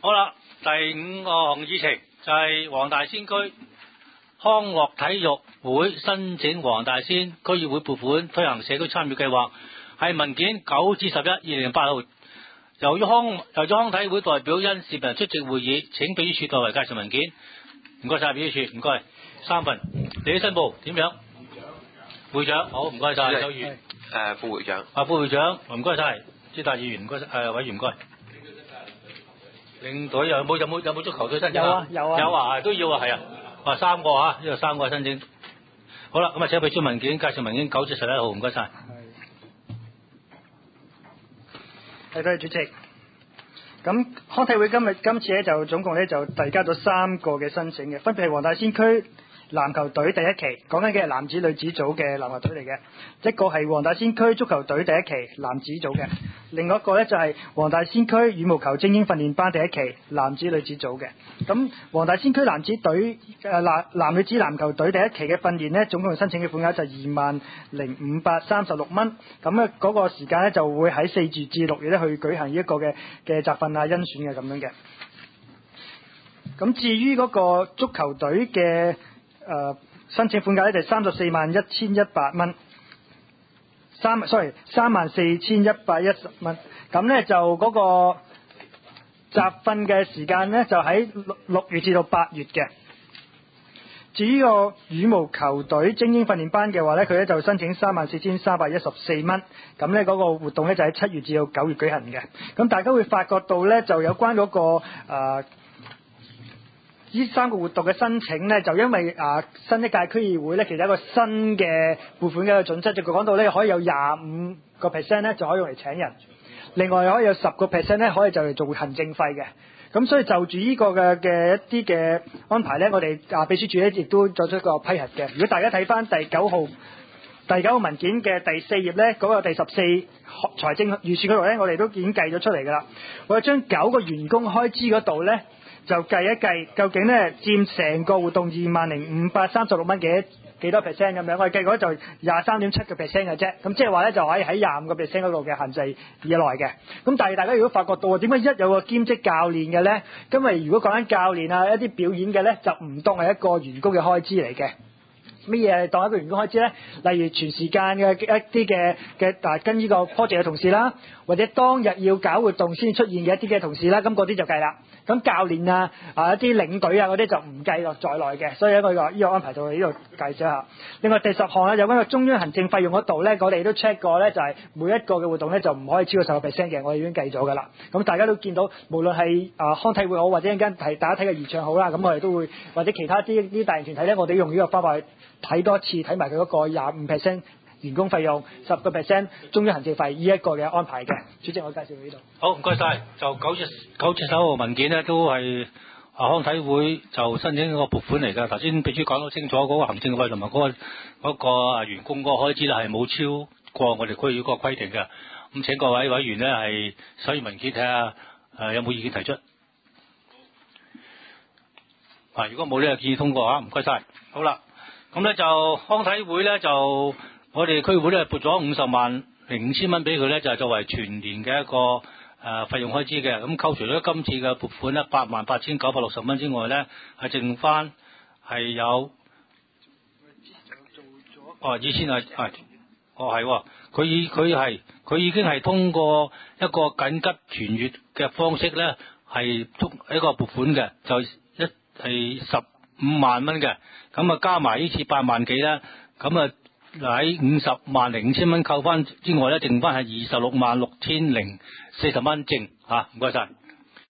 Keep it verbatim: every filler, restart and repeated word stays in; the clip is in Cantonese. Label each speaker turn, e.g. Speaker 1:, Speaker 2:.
Speaker 1: 好啦，第五個項議程就係黃大仙區康樂體育會申請黃大仙區議會撥款推行社區參與計劃，係文件九至十一二零零八號。由於康由於康體會代表因涉人出席會議，請秘書處代為介紹文件。唔該晒，秘書處，唔該。三份，你啲申報點樣？會長，好，唔該晒。周宇，
Speaker 2: 誒副會長。
Speaker 1: 啊，副會長，唔該晒。朱達議員，唔該，誒委員唔該。領隊有冇有冇有冇足球隊申請？
Speaker 3: 有啊有啊
Speaker 1: 有啊，都要啊，係啊，啊三個啊，呢度三個申請。好啦，咁啊請秘書文件介紹文件九至十一號，唔該晒。
Speaker 3: 係，多謝主席。咁康體會今日今次咧就總共咧就遞交咗三個嘅申請嘅，分別係黃大仙區籃球隊第一期，講緊嘅係男子女子組嘅籃球隊嚟嘅；一個係黃大仙區足球隊第一期男子組嘅，另外一個咧就係黃大仙區羽毛球精英訓練班第一期男子女子組嘅。咁黃大仙區男子隊誒男男女子籃球隊第一期嘅訓練咧，總共申請嘅款額就係二萬零五百三十六蚊。咁咧嗰個時間咧就會喺四月至六月咧去舉行一個嘅嘅集訓啊、甄選嘅咁樣嘅。咁至於嗰個足球隊嘅誒、呃、申請款額咧就係三十四萬一千一百蚊，三 sorry 三萬四千一百一十蚊。咁咧就嗰個集訓嘅時間咧就喺六六月至到八月嘅。至於個羽毛球隊精英訓練班嘅話咧，佢咧就申請三萬四千三百一十四蚊。咁咧嗰個活動咧就喺七月至到九月舉行嘅。咁大家會發覺到咧就有關嗰、嗰個誒。呃呢三個活動嘅申請呢，就因為啊新一屆區議會呢，其實有一個新嘅撥款嘅一個準則，就講到呢可以有廿五個 percent 呢就可以用嚟請人，另外可以有十個 percent 呢可以就嚟做行政費嘅。咁所以就住呢個嘅嘅一啲嘅安排呢，我哋啊秘書處呢亦都作出一個批核嘅。如果大家睇翻第九號第九號文件嘅第四頁呢，嗰、那個第十四財政預算嗰度呢，我哋都已經計咗出嚟㗎啦。我哋將九個員工開支嗰度呢，就計一計，究竟咧佔成個活動二萬零五百三十六蚊幾幾多 percent 咁樣？我哋計過就廿三點七個 percent 嘅啫。咁即係話咧就可以喺廿五個 percent 嗰度嘅限制以內嘅。咁但係大家如果發覺到點解一有個兼職教練嘅咧？因為如果講緊教練啊一啲表演嘅咧，就唔當係一個員工嘅開支嚟嘅。乜嘢當一個員工開支咧？例如全時間嘅一啲嘅嘅啊跟呢個 project 嘅同事啦，或者當日要搞活動先出現嘅一啲嘅同事啦，咁嗰啲就計啦。咁教練啊啊一啲領隊啊嗰啲就唔計落在內嘅，所以咧我話呢個安排到呢度計咗下。另外第十項咧有關個中央行政費用嗰度咧，我哋都 check 過咧，就係每一個嘅活動咧就唔可以超過十個 percent 嘅，我哋已經計咗㗎啦。咁大家都見到，無論係啊康體會好，或者一陣間睇大家睇嘅義唱好啦，咁我哋都會或者其他啲啲大型團體咧，我哋用呢個方法去睇多次，睇埋佢嗰個廿五 percent 員工費用，十個 percent 中央行政費呢一個嘅安排嘅。主席，我介紹到呢度。
Speaker 1: 好，唔該晒。就九至九至十號文件呢，都係啊康體會就申請嗰個撥款嚟㗎。頭先秘書講得清楚，嗰、那個行政費同埋嗰個嗰、那個啊員工嗰個開支咧係冇超過我哋區議會嗰個規定嘅。咁請各位委員呢係審閱文件睇下誒有冇意見提出。啊，如果冇呢個建議通過啊，唔該晒。好啦。咁咧就康體會咧就我哋區會咧撥咗五十萬零五千蚊俾佢咧，就係作為全年嘅一個誒、呃、費用開支嘅。咁扣除咗今次嘅撥款咧八萬八千九百六十蚊之外咧，係剩翻係有哦二千啊係哦係佢已佢係佢已經係通過一個緊急傳閱嘅方式咧係通一個撥款嘅，就一係十五萬蚊嘅。咁啊加埋呢次八萬幾啦，咁啊喺五十萬零五千蚊扣翻之外咧，剩翻係二十六萬六千零四十蚊正嚇，唔該晒。